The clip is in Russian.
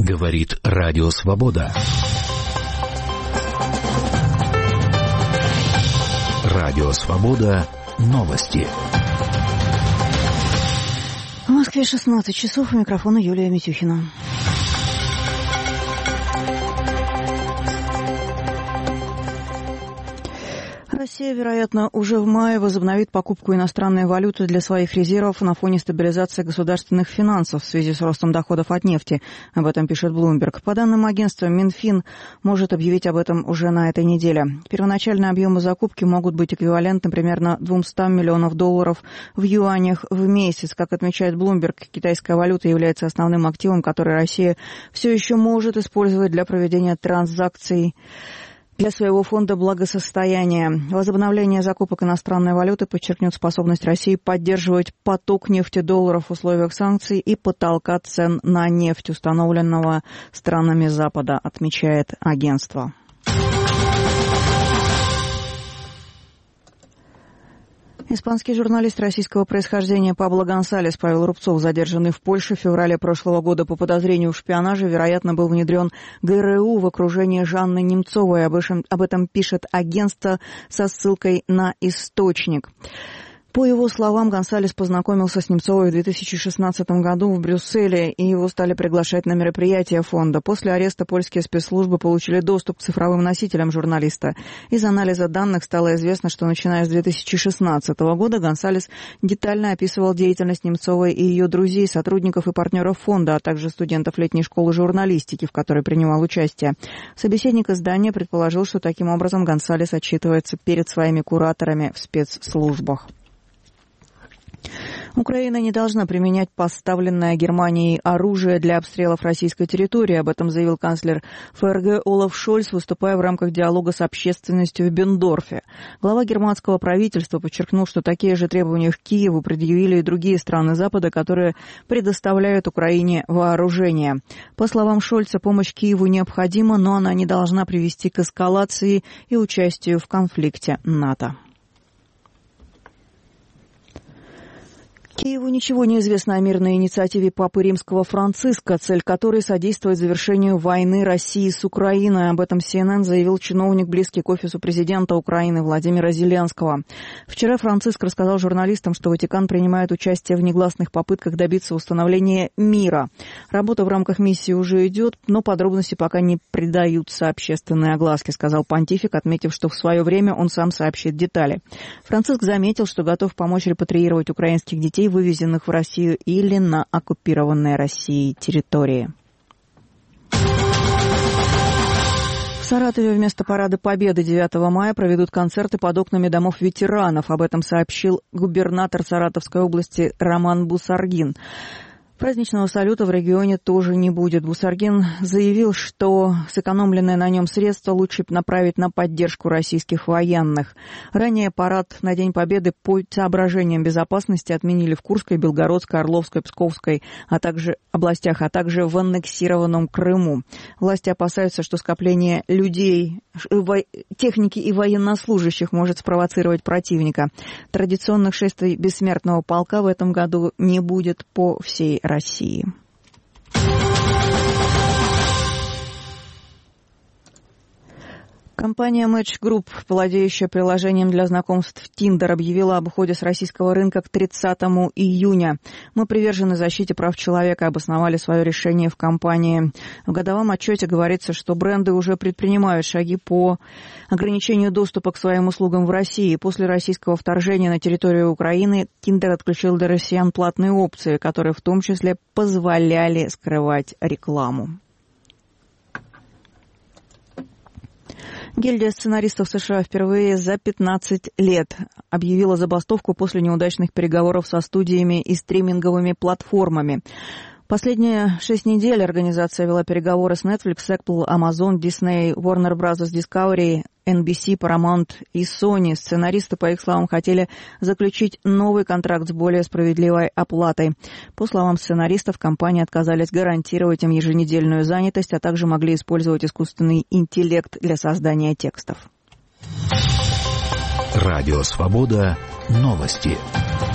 Говорит Радио Свобода. Радио Свобода. Новости. В Москве 16 часов. У микрофона Юлия Митюхина. Россия, вероятно, уже в мае возобновит покупку иностранной валюты для своих резервов на фоне стабилизации государственных финансов в связи с ростом доходов от нефти. Об этом пишет Bloomberg. По данным агентства, Минфин может объявить об этом уже на этой неделе. Первоначальные объемы закупки могут быть эквивалентны примерно $200 миллионов в юанях в месяц. Как отмечает Bloomberg, китайская валюта является основным активом, который Россия все еще может использовать для проведения транзакций для своего фонда благосостояния. Возобновление закупок иностранной валюты подчеркнет способность России поддерживать поток нефтедолларов в условиях санкций и потолка цен на нефть, установленного странами Запада, отмечает агентство. Испанский журналист российского происхождения Пабло Гонсалес Павел Рубцов, задержанный в Польше в феврале прошлого года по подозрению в шпионаже, вероятно, был внедрен ГРУ в окружении Жанны Немцовой. Об этом пишет агентство со ссылкой на источник. По его словам, Гонсалес познакомился с Немцовой в 2016 году в Брюсселе, и его стали приглашать на мероприятия фонда. После ареста польские спецслужбы получили доступ к цифровым носителям журналиста. Из анализа данных стало известно, что начиная с 2016 года Гонсалес детально описывал деятельность Немцовой и ее друзей, сотрудников и партнеров фонда, а также студентов летней школы журналистики, в которой принимал участие. Собеседник издания предположил, что таким образом Гонсалес отчитывается перед своими кураторами в спецслужбах. Украина не должна применять поставленное Германией оружие для обстрелов российской территории. Об этом заявил канцлер ФРГ Олаф Шольц, выступая в рамках диалога с общественностью в Бендорфе. Глава германского правительства подчеркнул, что такие же требования к Киеву предъявили и другие страны Запада, которые предоставляют Украине вооружение. По словам Шольца, помощь Киеву необходима, но она не должна привести к эскалации и участию в конфликте НАТО. Киеву ничего не известно о мирной инициативе Папы Римского Франциска, цель которой содействовать завершению войны России с Украиной. Об этом CNN заявил чиновник, близкий к офису президента Украины Владимира Зеленского. Вчера Франциск рассказал журналистам, что Ватикан принимает участие в негласных попытках добиться установления мира. Работа в рамках миссии уже идет, но подробности пока не придаются общественной огласке, сказал понтифик, отметив, что в свое время он сам сообщит детали. Франциск заметил, что готов помочь репатриировать украинских детей, вывезенных в Россию или на оккупированные Россией территории. В Саратове вместо Парада Победы 9 мая проведут концерты под окнами домов ветеранов. Об этом сообщил губернатор Саратовской области Роман Бусаргин. Праздничного салюта в регионе тоже не будет. Бусаргин заявил, что сэкономленные на нем средства лучше направить на поддержку российских военных. Ранее парад на День Победы по соображениям безопасности отменили в Курской, Белгородской, Орловской, Псковской, областях, а также в аннексированном Крыму. Власти опасаются, что скопление людей, техники и военнослужащих может спровоцировать противника. Традиционных шествий бессмертного полка в этом году не будет по всей России. Компания Match Group, владеющая приложением для знакомств Tinder, объявила об уходе с российского рынка к 30 июня. Мы привержены защите прав человека, обосновали свое решение в компании. В годовом отчете говорится, что бренды уже предпринимают шаги по ограничению доступа к своим услугам в России. После российского вторжения на территорию Украины Tinder отключил для россиян платные опции, которые в том числе позволяли скрывать рекламу. Гильдия сценаристов США впервые за 15 лет объявила забастовку после неудачных переговоров со студиями и стриминговыми платформами. Последние 6 недель организация вела переговоры с Netflix, Apple, Amazon, Disney, Warner Bros. Discovery, NBC, Paramount и Sony. Сценаристы, по их словам, хотели заключить новый контракт с более справедливой оплатой. По словам сценаристов, компании отказались гарантировать им еженедельную занятость, а также могли использовать искусственный интеллект для создания текстов. Радио Свобода. Новости.